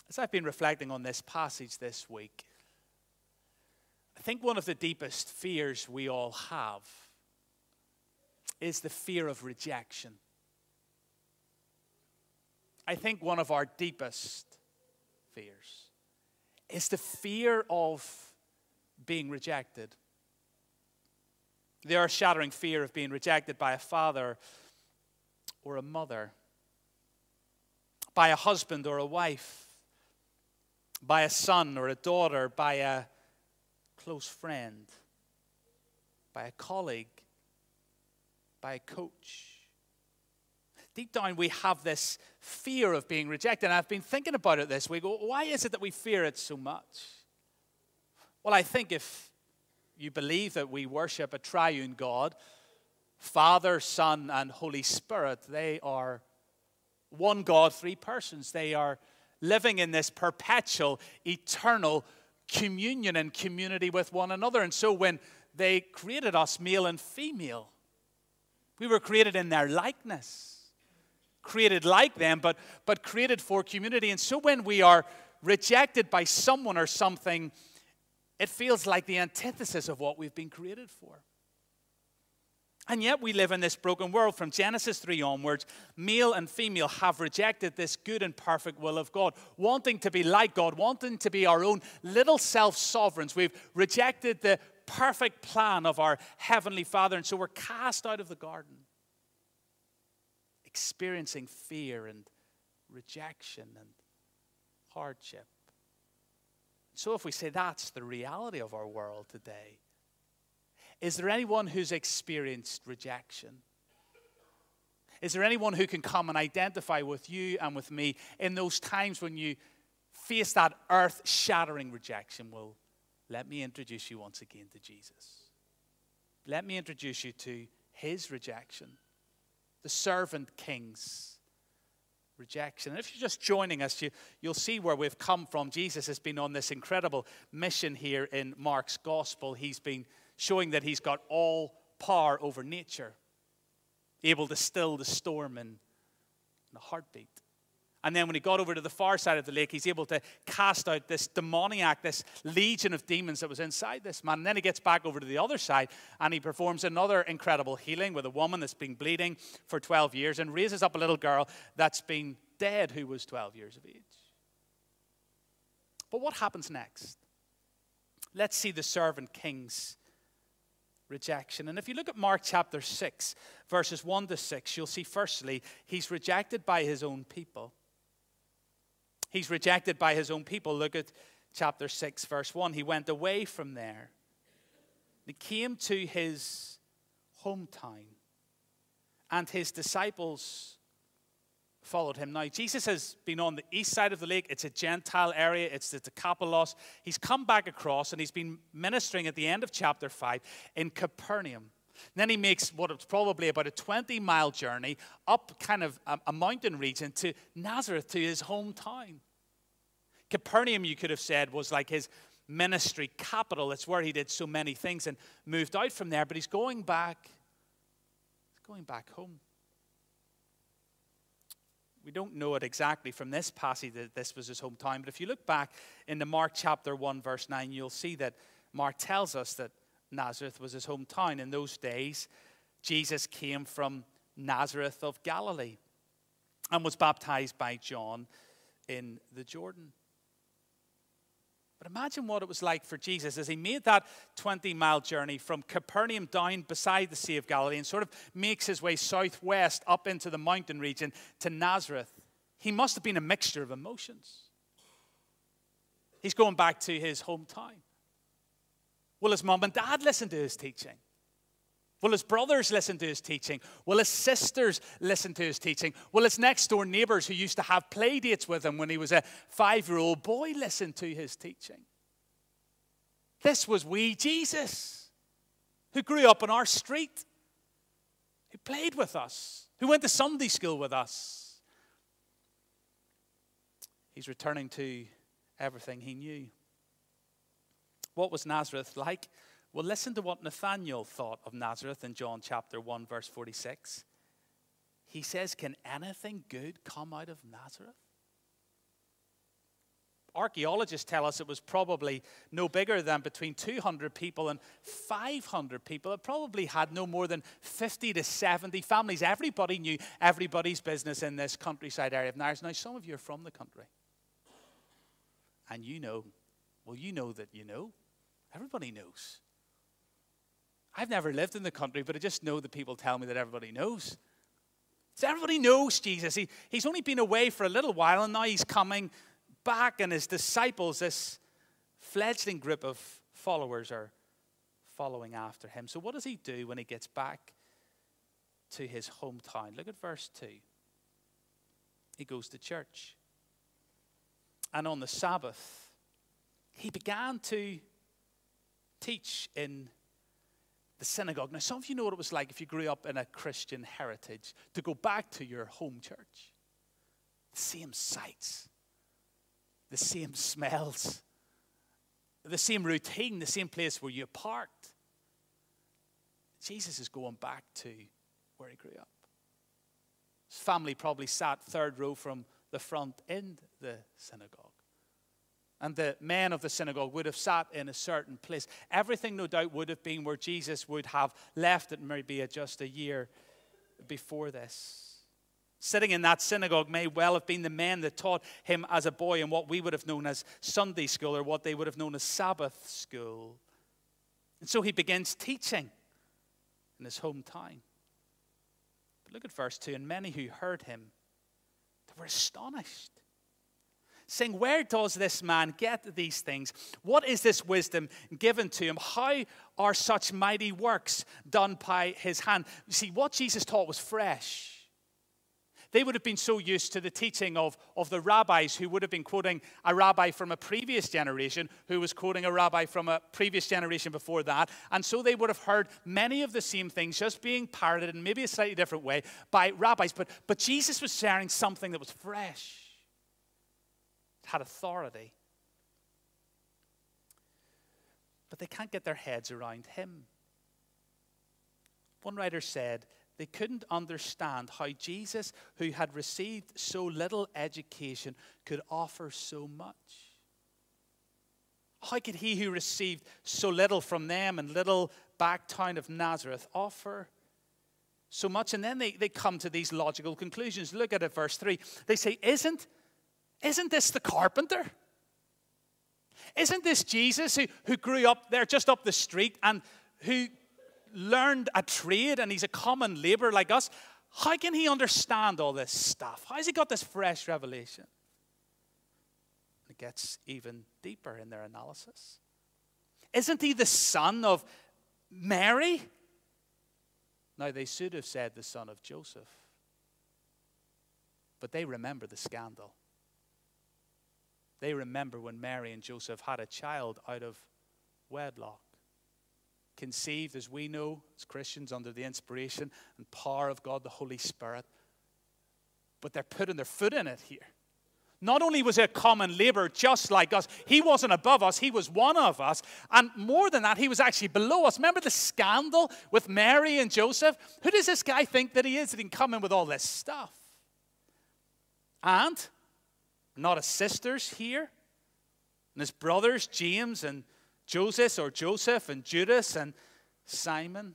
As I've been reflecting on this passage this week, I think one of the deepest fears we all have is the fear of rejection. I think one of our deepest fears is the fear of being rejected. The earth-shattering fear of being rejected by a father or a mother, by a husband or a wife, by a son or a daughter, by a close friend, by a colleague, by a coach. Deep down, we have this fear of being rejected. And I've been thinking about it this week. Why is it that we fear it so much? Well, I think if you believe that we worship a triune God, Father, Son, and Holy Spirit, they are one God, three persons. They are living in this perpetual, eternal communion and community with one another. And so when they created us male and female, we were created in their likeness. Created like them, but created for community. And so when we are rejected by someone or something, it feels like the antithesis of what we've been created for. And yet we live in this broken world. From Genesis 3 onwards, male and female have rejected this good and perfect will of God, wanting to be like God, wanting to be our own little self-sovereigns. We've rejected the perfect plan of our Heavenly Father, and so we're cast out of the garden, experiencing fear and rejection and hardship. So if we say that's the reality of our world today, is there anyone who's experienced rejection? Is there anyone who can come and identify with you and with me in those times when you face that earth-shattering rejection? Well, let me introduce you once again to Jesus. Let me introduce you to his rejection, the servant king's rejection. And if you're just joining us, you'll see where we've come from. Jesus has been on this incredible mission here in Mark's gospel. He's been showing that he's got all power over nature, able to still the storm in a heartbeat. And then when he got over to the far side of the lake, he's able to cast out this demoniac, this legion of demons that was inside this man. And then he gets back over to the other side and he performs another incredible healing with a woman that's been bleeding for 12 years and raises up a little girl that's been dead who was 12 years of age. But what happens next? Let's see the servant king's rejection. And if you look at Mark chapter 6, verses 1 to 6, you'll see firstly, he's rejected by his own people. He's rejected by his own people. Look at chapter 6, verse 1. He went away from there. He came to his hometown, and his disciples followed him. Now, Jesus has been on the east side of the lake. It's a Gentile area. It's the Decapolis. He's come back across, and he's been ministering at the end of chapter 5 in Capernaum. And then he makes what is probably about a 20-mile journey up kind of a mountain region to Nazareth, to his hometown. Capernaum, you could have said, was like his ministry capital. It's where he did so many things and moved out from there. But he's going back home. We don't know it exactly from this passage that this was his hometown. But if you look back into Mark chapter 1, verse 9, you'll see that Mark tells us that Nazareth was his hometown. In those days, Jesus came from Nazareth of Galilee and was baptized by John in the Jordan. But imagine what it was like for Jesus as he made that 20-mile journey from Capernaum down beside the Sea of Galilee and sort of makes his way southwest up into the mountain region to Nazareth. He must have been a mixture of emotions. He's going back to his hometown. Will his mom and dad listen to his teaching? Will his brothers listen to his teaching? Will his sisters listen to his teaching? Will his next door neighbors who used to have play dates with him when he was a 5-year-old boy listen to his teaching? This was wee Jesus, who grew up on our street, who played with us, who went to Sunday school with us. He's returning to everything he knew. What was Nazareth like? Well, listen to what Nathanael thought of Nazareth in John chapter 1, verse 46. He says, "Can anything good come out of Nazareth?" Archaeologists tell us it was probably no bigger than between 200 people and 500 people. It probably had no more than 50 to 70 families. Everybody knew everybody's business in this countryside area of Nazaret. Now, some of you are from the country. And you know, well, you know that you know. Everybody knows. I've never lived in the country, but I just know that people tell me that everybody knows. So everybody knows Jesus. He's only been away for a little while, and now he's coming back, and his disciples, this fledgling group of followers, are following after him. So what does he do when he gets back to his hometown? Look at verse 2. He goes to church. And on the Sabbath, he began to teach in the synagogue. Now, some of you know what it was like if you grew up in a Christian heritage, to go back to your home church. The same sights, the same smells, the same routine, the same place where you parked. Jesus is going back to where he grew up. His family probably sat third row from the front in the synagogue. And the men of the synagogue would have sat in a certain place. Everything, no doubt, would have been where Jesus would have left it maybe just a year before this. Sitting in that synagogue may well have been the men that taught him as a boy in what we would have known as Sunday school, or what they would have known as Sabbath school. And so he begins teaching in his hometown. But look at verse 2. And many who heard him, they were astonished, saying, where does this man get these things? What is this wisdom given to him? How are such mighty works done by his hand? You see, what Jesus taught was fresh. They would have been so used to the teaching of the rabbis, who would have been quoting a rabbi from a previous generation, who was quoting a rabbi from a previous generation before that. And so they would have heard many of the same things just being parroted in maybe a slightly different way by rabbis. But Jesus was sharing something that was fresh. It had authority. But they can't get their heads around him. One writer said, they couldn't understand how Jesus, who had received so little education, could offer so much. How could he who received so little from them in little back town of Nazareth offer so much? And then they come to these logical conclusions. Look at it, verse 3. They say, isn't this the carpenter? Isn't this Jesus who grew up there just up the street and who learned a trade, and he's a common laborer like us? How can he understand all this stuff? How has he got this fresh revelation? It gets even deeper in their analysis. Isn't he the son of Mary? Now, they should have said the son of Joseph, but they remember the scandal. They remember when Mary and Joseph had a child out of wedlock, conceived, as we know, as Christians, under the inspiration and power of God, the Holy Spirit. But they're putting their foot in it here. Not only was he a common laborer just like us, he wasn't above us, he was one of us. And more than that, he was actually below us. Remember the scandal with Mary and Joseph? Who does this guy think that he is, that he can come in with all this stuff? And not his sisters here, and his brothers, James and Joseph and Judas and Simon.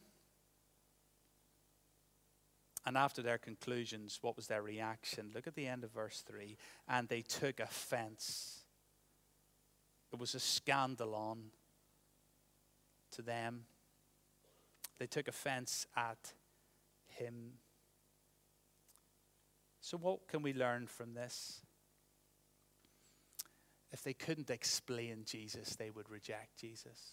And after their conclusions, what was their reaction? Look at the end of verse 3. And they took offense. It was a scandalon to them. They took offense at him. So what can we learn from this? If they couldn't explain Jesus, they would reject Jesus.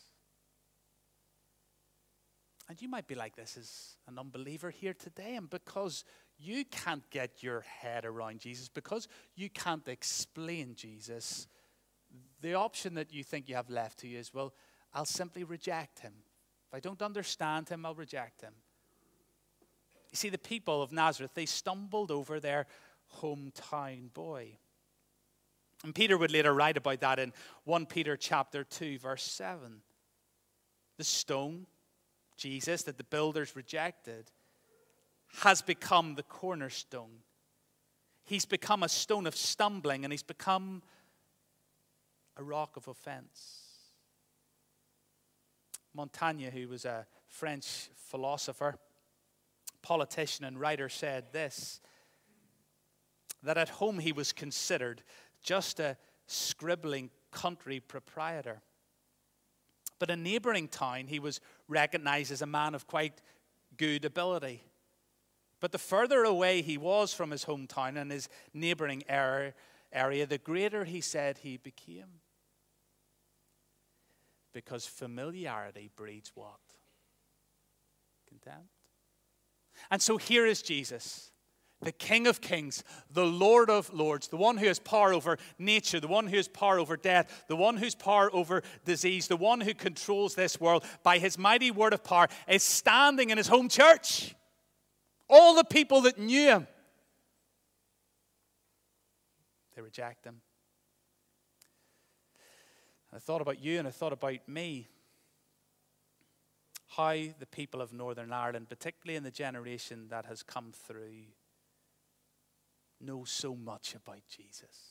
And you might be like this as an unbeliever here today, and because you can't get your head around Jesus, because you can't explain Jesus, the option that you think you have left to you is, well, I'll simply reject him. If I don't understand him, I'll reject him. You see, the people of Nazareth, they stumbled over their hometown boy. And Peter would later write about that in 1 Peter chapter 2, verse 7. The stone, Jesus, that the builders rejected, has become the cornerstone. He's become a stone of stumbling, and he's become a rock of offense. Montaigne, who was a French philosopher, politician, and writer, said this, that at home he was considered just a scribbling country proprietor. But in a neighboring town, he was recognized as a man of quite good ability. But the further away he was from his hometown and his neighboring area, the greater, he said, he became. Because familiarity breeds what? Contempt. And so here is Jesus, the King of Kings, the Lord of Lords, the one who has power over nature, the one who has power over death, the one who's power over disease, the one who controls this world by his mighty word of power, is standing in his home church. All the people that knew him, they reject him. I thought about you and I thought about me. How the people of Northern Ireland, particularly in the generation that has come through, know so much about Jesus.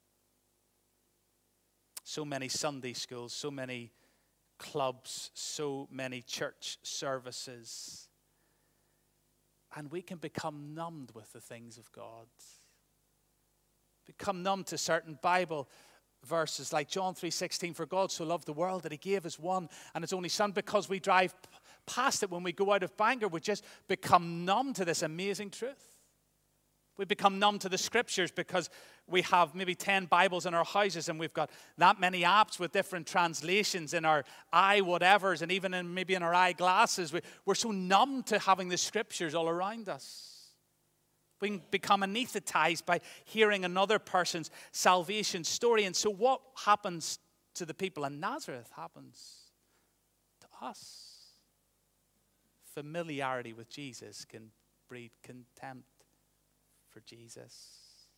So many Sunday schools, so many clubs, so many church services. And we can become numbed with the things of God. Become numb to certain Bible verses like John 3:16, for God so loved the world that he gave his one and his only son. Because we drive past it when we go out of Bangor, we just become numb to this amazing truth. We become numb to the scriptures because we have maybe 10 Bibles in our houses and we've got that many apps with different translations in our whatevers and even maybe in our eyeglasses. We're so numb to having the scriptures all around us. We can become anesthetized by hearing another person's salvation story. And so what happens to the people in Nazareth happens to us. Familiarity with Jesus can breed contempt for Jesus.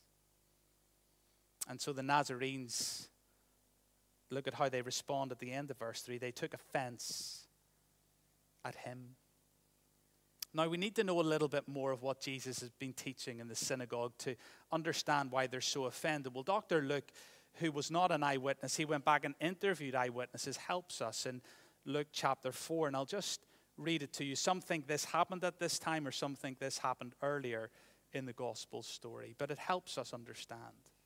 And so the Nazarenes, look at how they respond at the end of verse 3. They took offense at him. Now, we need to know a little bit more of what Jesus has been teaching in the synagogue to understand why they're so offended. Well, Dr. Luke, who was not an eyewitness, he went back and interviewed eyewitnesses, helps us in Luke chapter 4. And I'll just read it to you. Some think this happened at this time, or some think this happened earlier in the gospel story. But it helps us understand.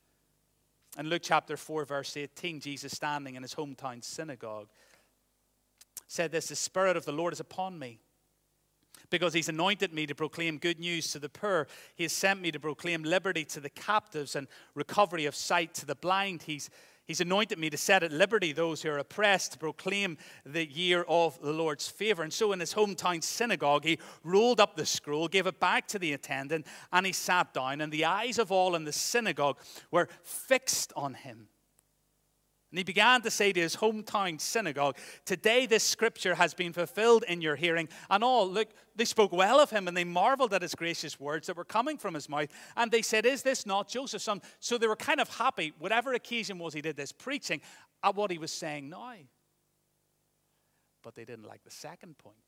In Luke chapter 4, verse 18, Jesus, standing in his hometown synagogue, said this, the Spirit of the Lord is upon me, because he's anointed me to proclaim good news to the poor. He has sent me to proclaim liberty to the captives and recovery of sight to the blind. He's anointed me to set at liberty those who are oppressed, to proclaim the year of the Lord's favor. And so in his hometown synagogue, he rolled up the scroll, gave it back to the attendant, and he sat down. And the eyes of all in the synagogue were fixed on him. And he began to say to his hometown synagogue, today this scripture has been fulfilled in your hearing. And all, look, they spoke well of him and they marveled at his gracious words that were coming from his mouth. And they said, is this not Joseph's son? So they were kind of happy, whatever occasion was he did this preaching, at what he was saying now. But they didn't like the second point.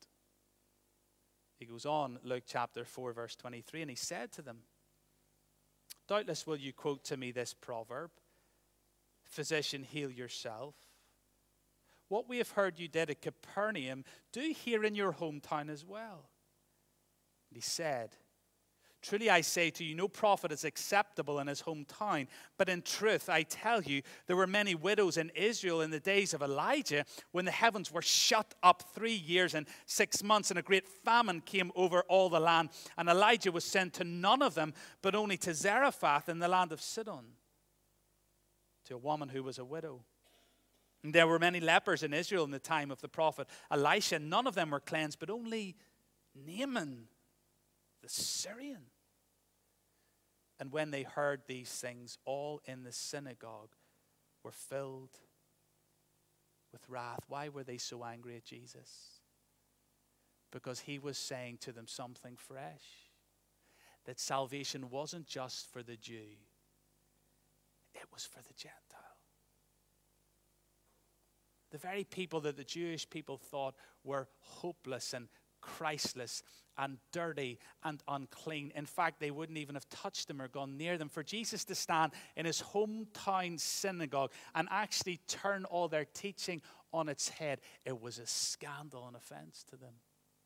He goes on, Luke chapter 4, verse 23, and he said to them, doubtless will you quote to me this proverb, physician, heal yourself. What we have heard you did at Capernaum, do here in your hometown as well. And he said, truly I say to you, no prophet is acceptable in his hometown. But in truth, I tell you, there were many widows in Israel in the days of Elijah, when the heavens were shut up 3 years and 6 months, and a great famine came over all the land. And Elijah was sent to none of them, but only to Zarephath in the land of Sidon, to a woman who was a widow. And there were many lepers in Israel in the time of the prophet Elisha. None of them were cleansed, but only Naaman, the Syrian. And when they heard these things, all in the synagogue were filled with wrath. Why were they so angry at Jesus? Because he was saying to them something fresh. That salvation wasn't just for the Jew. It was for the Gentile. The very people that the Jewish people thought were hopeless and Christless and dirty and unclean. In fact, they wouldn't even have touched them or gone near them. For Jesus to stand in his hometown synagogue and actually turn all their teaching on its head, it was a scandal and offense to them.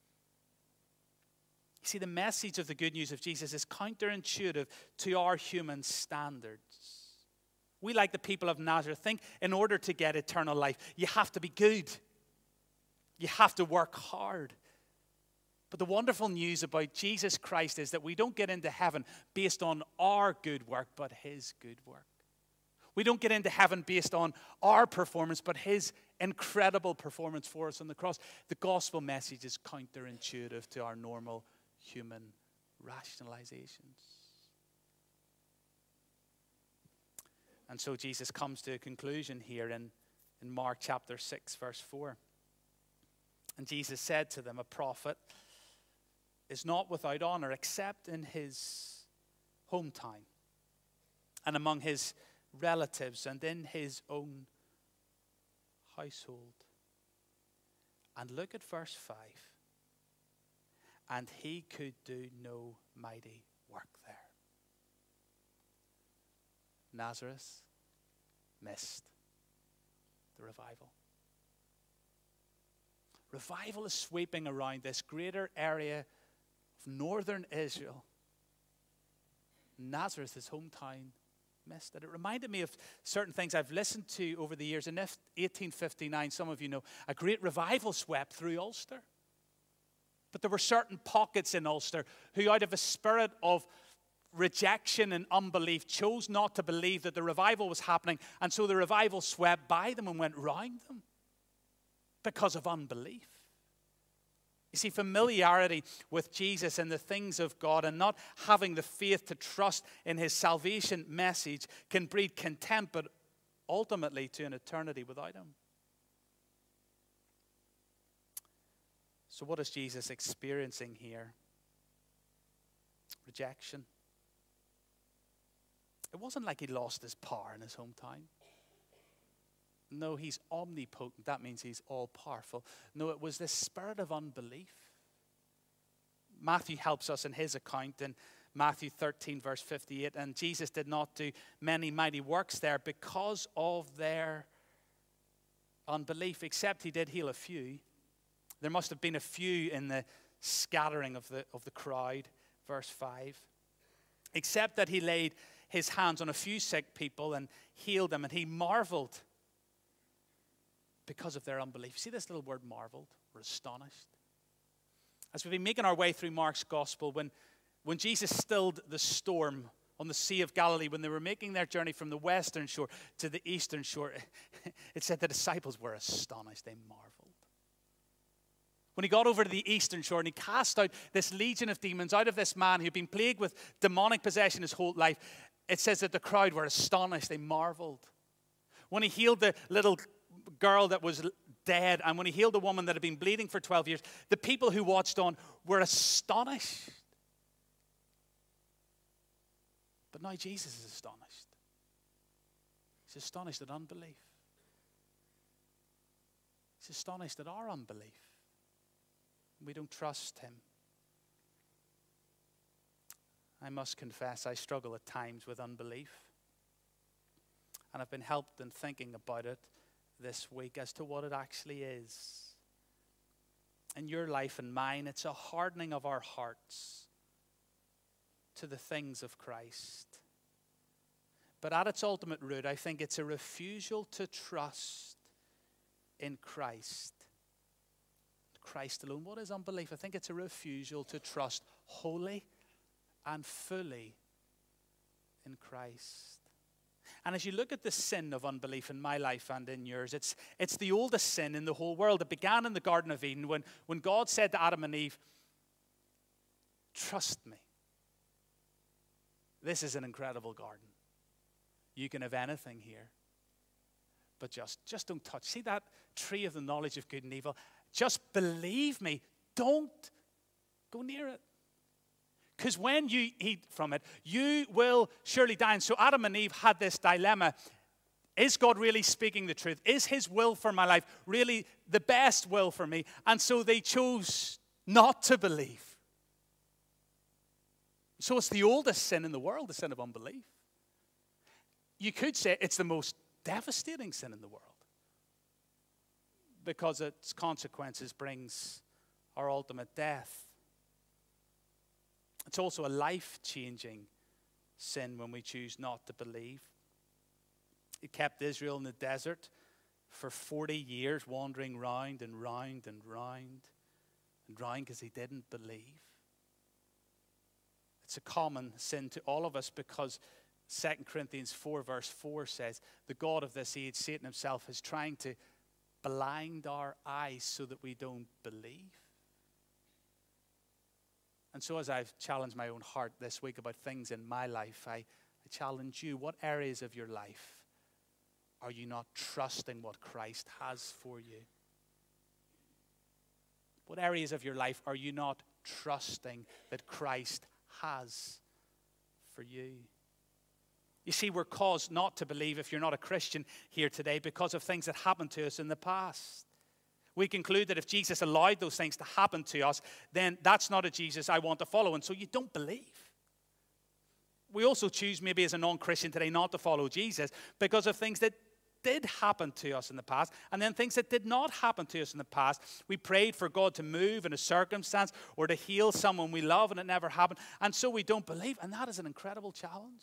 You see, the message of the good news of Jesus is counterintuitive to our human standards. We, like the people of Nazareth, think in order to get eternal life, you have to be good. You have to work hard. But the wonderful news about Jesus Christ is that we don't get into heaven based on our good work, but his good work. We don't get into heaven based on our performance, but his incredible performance for us on the cross. The gospel message is counterintuitive to our normal human rationalizations. And so Jesus comes to a conclusion here in Mark chapter 6, verse 4. And Jesus said to them, a prophet is not without honor except in his hometown and among his relatives and in his own household. And look at verse 5. And he could do no mighty work there. Nazareth missed the revival. Revival is sweeping around this greater area of northern Israel. Nazareth, his hometown, missed it. It reminded me of certain things I've listened to over the years. In 1859, some of you know, a great revival swept through Ulster. But there were certain pockets in Ulster who, out of a spirit of rejection and unbelief, chose not to believe that the revival was happening. And so the revival swept by them and went round them because of unbelief. You see, familiarity with Jesus and the things of God and not having the faith to trust in his salvation message can breed contempt, but ultimately to an eternity without him. So what is Jesus experiencing here? Rejection. It wasn't like he lost his power in his hometown. No, he's omnipotent. That means he's all-powerful. No, it was this spirit of unbelief. Matthew helps us in his account in Matthew 13, verse 58. And Jesus did not do many mighty works there because of their unbelief, except he did heal a few. There must have been a few in the scattering of the crowd, verse 5. Except that he laid his hands on a few sick people and healed them, and he marveled because of their unbelief. See this little word, marveled? We're astonished. As we've been making our way through Mark's gospel, when Jesus stilled the storm on the Sea of Galilee, when they were making their journey from the western shore to the eastern shore, it said the disciples were astonished. They marveled. When he got over to the eastern shore and he cast out this legion of demons out of this man who'd been plagued with demonic possession his whole life, it says that the crowd were astonished. They marveled. When he healed the little girl that was dead, and when he healed the woman that had been bleeding for 12 years, the people who watched on were astonished. But now Jesus is astonished. He's astonished at unbelief. He's astonished at our unbelief. We don't trust him. I must confess, I struggle at times with unbelief. And I've been helped in thinking about it this week as to what it actually is. In your life and mine, it's a hardening of our hearts to the things of Christ. But at its ultimate root, I think it's a refusal to trust in Christ. Christ alone. What is unbelief? I think it's a refusal to trust wholly and fully in Christ. And as you look at the sin of unbelief in my life and in yours, it's the oldest sin in the whole world. It began in the Garden of Eden when God said to Adam and Eve, trust me. This is an incredible garden. You can have anything here, but just don't touch. See that tree of the knowledge of good and evil? Just believe me. Don't go near it. Because when you eat from it, you will surely die. And so Adam and Eve had this dilemma. Is God really speaking the truth? Is his will for my life really the best will for me? And so they chose not to believe. So it's the oldest sin in the world, the sin of unbelief. You could say it's the most devastating sin in the world because its consequences brings our ultimate death. It's also a life-changing sin when we choose not to believe. It kept Israel in the desert for 40 years, wandering round and round and round and round because they didn't believe. It's a common sin to all of us because 2 Corinthians 4 verse 4 says, the God of this age, Satan himself, is trying to blind our eyes so that we don't believe. And so as I've challenged my own heart this week about things in my life, I challenge you, what areas of your life are you not trusting what Christ has for you? What areas of your life are you not trusting that Christ has for you? You see, we're caused not to believe, if you're not a Christian here today, because of things that happened to us in the past. We conclude that if Jesus allowed those things to happen to us, then that's not a Jesus I want to follow, and so you don't believe. We also choose, maybe as a non-Christian today, not to follow Jesus because of things that did happen to us in the past, and then things that did not happen to us in the past. We prayed for God to move in a circumstance or to heal someone we love, and it never happened, and so we don't believe, and that is an incredible challenge.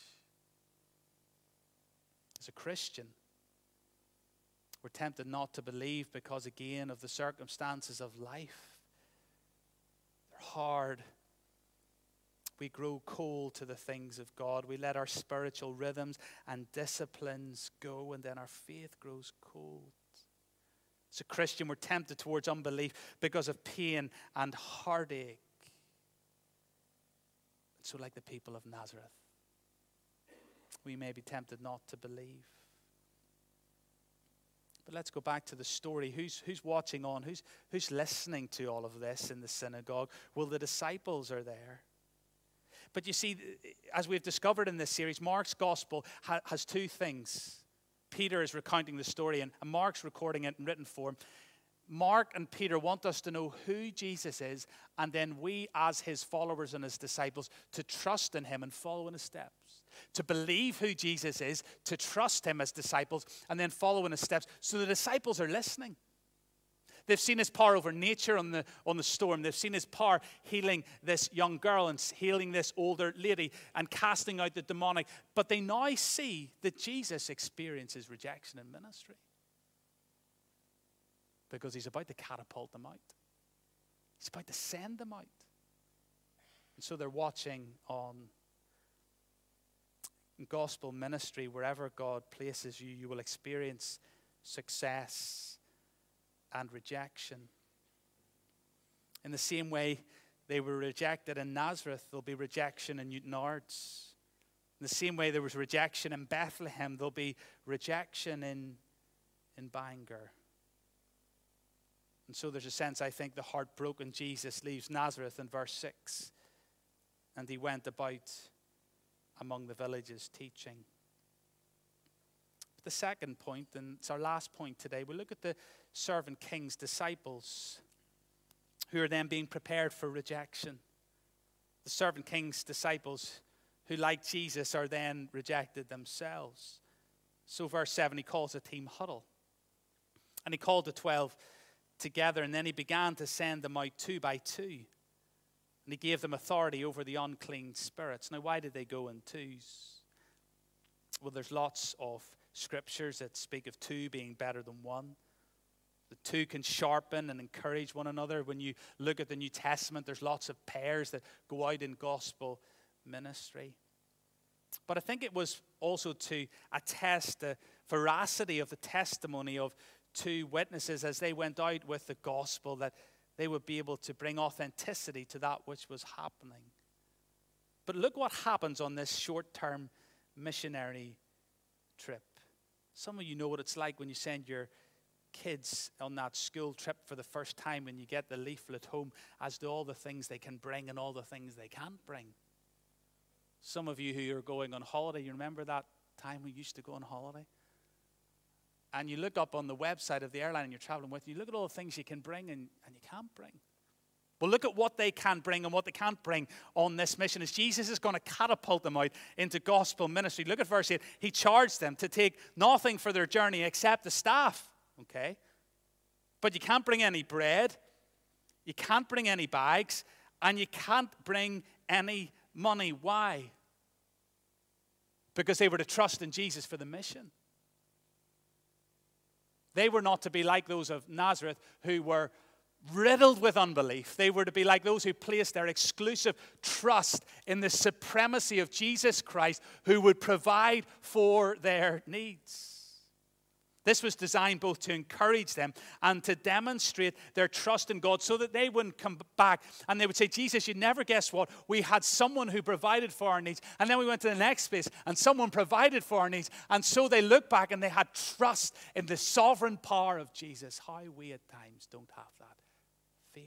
As a Christian, we're tempted not to believe because, again, of the circumstances of life. They're hard. We grow cold to the things of God. We let our spiritual rhythms and disciplines go, and then our faith grows cold. As a Christian, we're tempted towards unbelief because of pain and heartache. And so, like the people of Nazareth, we may be tempted not to believe. But let's go back to the story. Who's watching on? Who's listening to all of this in the synagogue? Well, the disciples are there. But you see, as we've discovered in this series, Mark's gospel has two things. Peter is recounting the story, and Mark's recording it in written form. Mark and Peter want us to know who Jesus is, and then we, as his followers and his disciples, to trust in him and follow in his steps. To believe who Jesus is, to trust him as disciples, and then follow in his steps. So the disciples are listening. They've seen his power over nature on the storm. They've seen his power healing this young girl and healing this older lady and casting out the demonic. But they now see that Jesus experiences rejection in ministry because he's about to catapult them out. He's about to send them out. And so they're watching on. In gospel ministry, wherever God places you, you will experience success and rejection. In the same way they were rejected in Nazareth, there'll be rejection in Newton Ards. In the same way there was rejection in Bethlehem, there'll be rejection in Bangor. And so there's a sense, I think, the heartbroken Jesus leaves Nazareth in verse 6. And he went about among the villages teaching. But the second point, and it's our last point today, we look at the servant king's disciples who are then being prepared for rejection. The servant king's disciples who, like Jesus, are then rejected themselves. So verse 7, he calls a team huddle. And he called the 12 together, and then he began to send them out two by two. And he gave them authority over the unclean spirits. Now, why did they go in twos? Well, there's lots of scriptures that speak of two being better than one. The two can sharpen and encourage one another. When you look at the New Testament, there's lots of pairs that go out in gospel ministry. But I think it was also to attest the veracity of the testimony of two witnesses as they went out with the gospel, that they would be able to bring authenticity to that which was happening. But look what happens on this short-term missionary trip. Some of you know what it's like when you send your kids on that school trip for the first time and you get the leaflet home as to all the things they can bring and all the things they can't bring. Some of you who are going on holiday, you remember that time we used to go on holiday? And you look up on the website of the airline you're traveling with, you look at all the things you can bring and you can't bring. Well, look at what they can bring and what they can't bring on this mission as Jesus is going to catapult them out into gospel ministry. Look at verse 8. He charged them to take nothing for their journey except the staff. Okay? But you can't bring any bread, you can't bring any bags, and you can't bring any money. Why? Because they were to trust in Jesus for the mission. They were not to be like those of Nazareth who were riddled with unbelief. They were to be like those who placed their exclusive trust in the supremacy of Jesus Christ, who would provide for their needs. This was designed both to encourage them and to demonstrate their trust in God so that they wouldn't come back and they would say, Jesus, you never guess what? We had someone who provided for our needs. And then we went to the next place and someone provided for our needs. And so they looked back and they had trust in the sovereign power of Jesus. How we at times don't have that faith.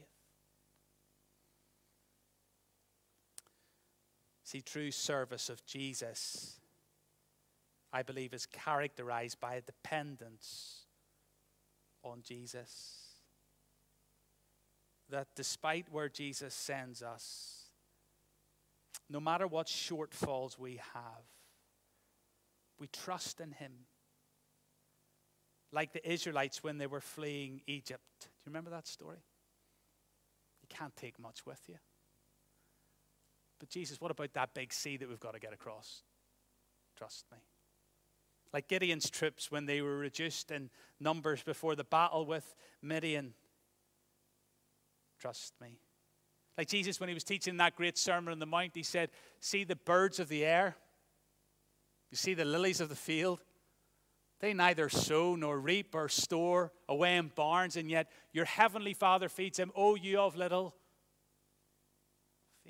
See, true service of Jesus, I believe, is characterized by a dependence on Jesus. That despite where Jesus sends us, no matter what shortfalls we have, we trust in him. Like the Israelites when they were fleeing Egypt. Do you remember that story? You can't take much with you. But Jesus, what about that big sea that we've got to get across? Trust me. Like Gideon's troops when they were reduced in numbers before the battle with Midian. Trust me. Like Jesus when he was teaching that great Sermon on the Mount, he said, see the birds of the air? You see the lilies of the field? They neither sow nor reap or store away in barns, and yet your heavenly Father feeds them. Oh, you of little faith.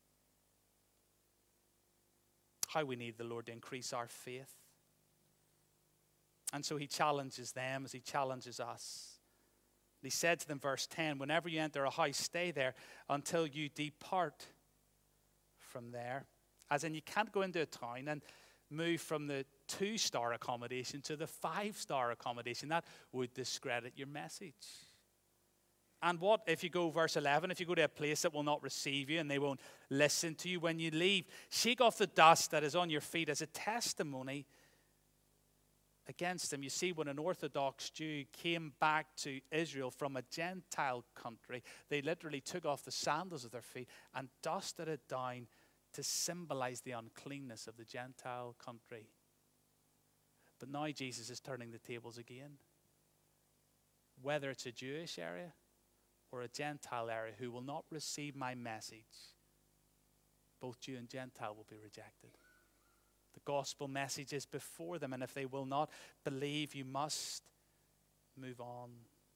How we need the Lord to increase our faith. And so he challenges them as he challenges us. He said to them, verse 10, whenever you enter a house, stay there until you depart from there. As in, you can't go into a town and move from the 2-star accommodation to the 5-star accommodation. That would discredit your message. And what if you go, verse 11, if you go to a place that will not receive you and they won't listen to you when you leave, shake off the dust that is on your feet as a testimony against them. You see, when an Orthodox Jew came back to Israel from a Gentile country, they literally took off the sandals of their feet and dusted it down to symbolize the uncleanness of the Gentile country. But now Jesus is turning the tables again. Whether it's a Jewish area or a Gentile area who will not receive my message, both Jew and Gentile will be rejected. The gospel message is before them, and if they will not believe, you must move on.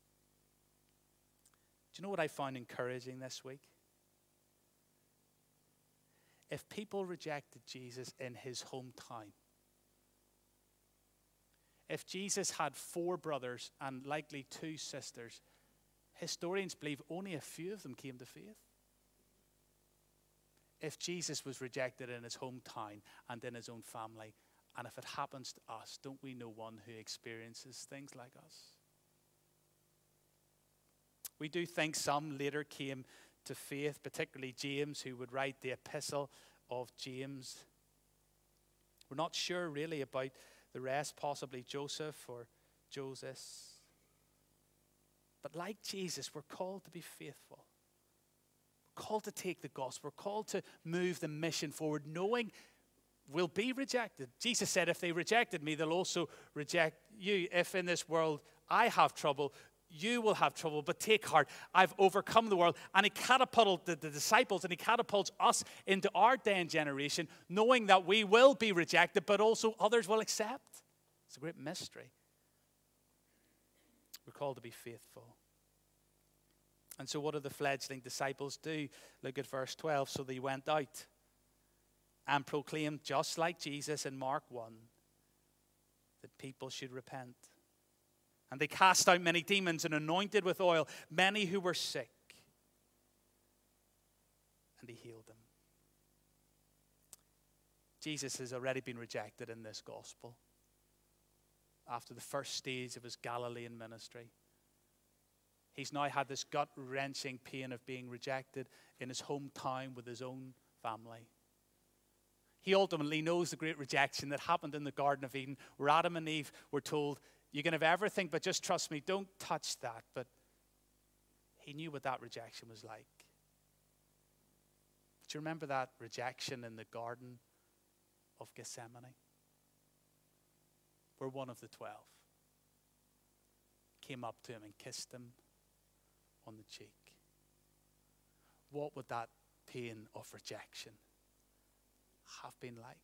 Do you know what I found encouraging this week? If people rejected Jesus in his hometown, if Jesus had 4 brothers and likely 2 sisters, historians believe only a few of them came to faith. If Jesus was rejected in his hometown and in his own family, and if it happens to us, don't we know one who experiences things like us? We do think some later came to faith, particularly James, who would write the epistle of James. We're not sure really about the rest, possibly Joseph or Joseph. But like Jesus, we're called to be faithful. Called to take the gospel. We're called to move the mission forward, knowing we'll be rejected. Jesus said, if they rejected me, they'll also reject you. If in this world I have trouble, you will have trouble, but take heart, I've overcome the world. And he catapulted the disciples, and he catapults us into our day and generation, knowing that we will be rejected, but also others will accept. It's a great mystery. We're called to be faithful. And so what do the fledgling disciples do? Look at verse 12. So they went out and proclaimed, just like Jesus in Mark 1, that people should repent. And they cast out many demons and anointed with oil many who were sick. And he healed them. Jesus has already been rejected in this gospel after the first stage of his Galilean ministry. He's now had this gut-wrenching pain of being rejected in his hometown with his own family. He ultimately knows the great rejection that happened in the Garden of Eden, where Adam and Eve were told, you can have everything, but just trust me, don't touch that. But he knew what that rejection was like. Do you remember that rejection in the Garden of Gethsemane? Where one of the 12 came up to him and kissed him on the cheek. What would that pain of rejection have been like?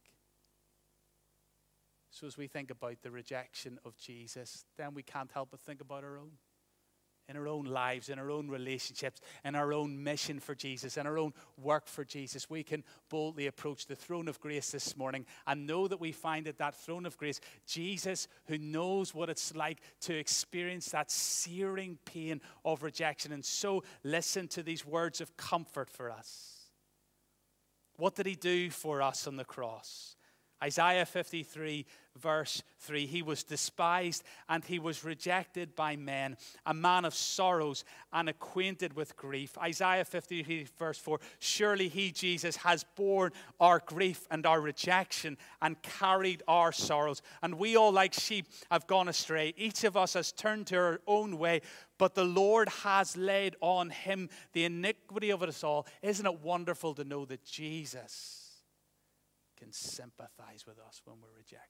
So as we think about the rejection of Jesus, then we can't help but think about our own. In our own lives, in our own relationships, in our own mission for Jesus, in our own work for Jesus, we can boldly approach the throne of grace this morning and know that we find at that throne of grace Jesus, who knows what it's like to experience that searing pain of rejection. And so listen to these words of comfort for us. What did he do for us on the cross? Isaiah 53, verse 3, he was despised and he was rejected by men, a man of sorrows and acquainted with grief. Isaiah 53, verse 4, surely he, Jesus, has borne our grief and our rejection and carried our sorrows. And we all like sheep have gone astray. Each of us has turned to our own way, but the Lord has laid on him the iniquity of us all. Isn't it wonderful to know that Jesus can sympathize with us when we're rejected?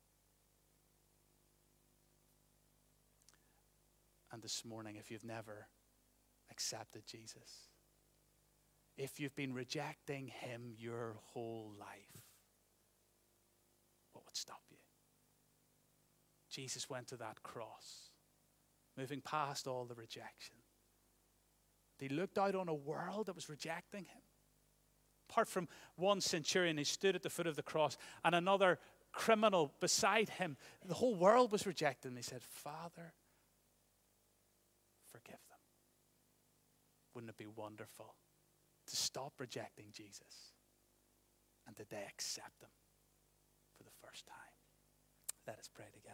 And this morning, if you've never accepted Jesus, if you've been rejecting him your whole life, what would stop you? Jesus went to that cross, moving past all the rejection. He looked out on a world that was rejecting him. Apart from one centurion who stood at the foot of the cross and another criminal beside him, the whole world was rejected. And he said, Father, forgive them. Wouldn't it be wonderful to stop rejecting Jesus and today accept him for the first time? Let us pray together.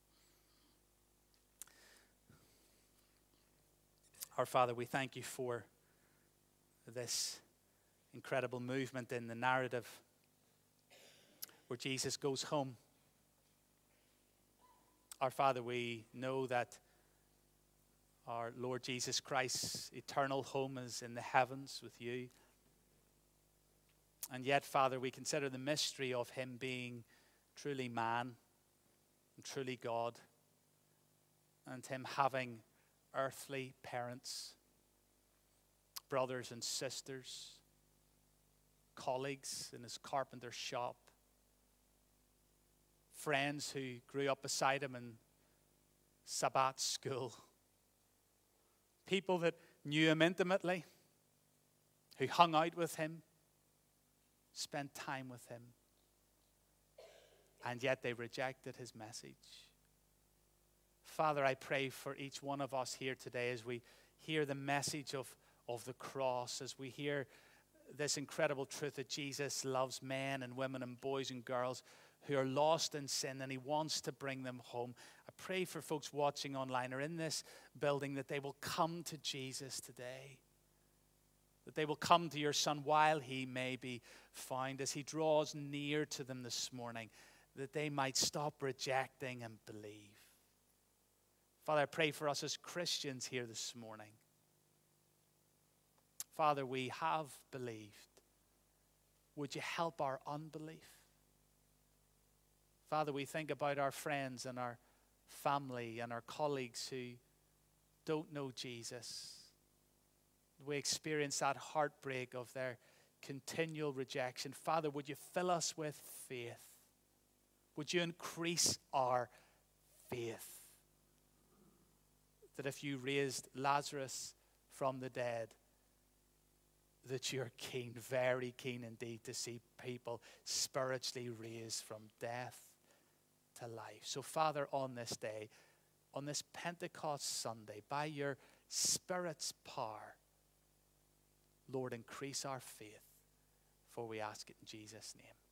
Our Father, we thank you for this incredible movement in the narrative where Jesus goes home. Our Father, we know that our Lord Jesus Christ's eternal home is in the heavens with you. And yet, Father, we consider the mystery of him being truly man and truly God, and him having earthly parents, brothers and sisters, colleagues in his carpenter shop, friends who grew up beside him in Sabbath school, people that knew him intimately, who hung out with him, spent time with him, and yet they rejected his message. Father, I pray for each one of us here today as we hear the message of the cross, as we hear this incredible truth that Jesus loves men and women and boys and girls who are lost in sin, and he wants to bring them home. I pray for folks watching online or in this building that they will come to Jesus today, that they will come to your Son while he may be found, as he draws near to them this morning, that they might stop rejecting and believe. Father, I pray for us as Christians here this morning. Father, we have believed. Would you help our unbelief? Father, we think about our friends and our family and our colleagues who don't know Jesus. We experience that heartbreak of their continual rejection. Father, would you fill us with faith? Would you increase our faith? That if you raised Lazarus from the dead, that you're keen, very keen indeed, to see people spiritually raised from death to life. So, Father, on this day, on this Pentecost Sunday, by your Spirit's power, Lord, increase our faith, for we ask it in Jesus' name.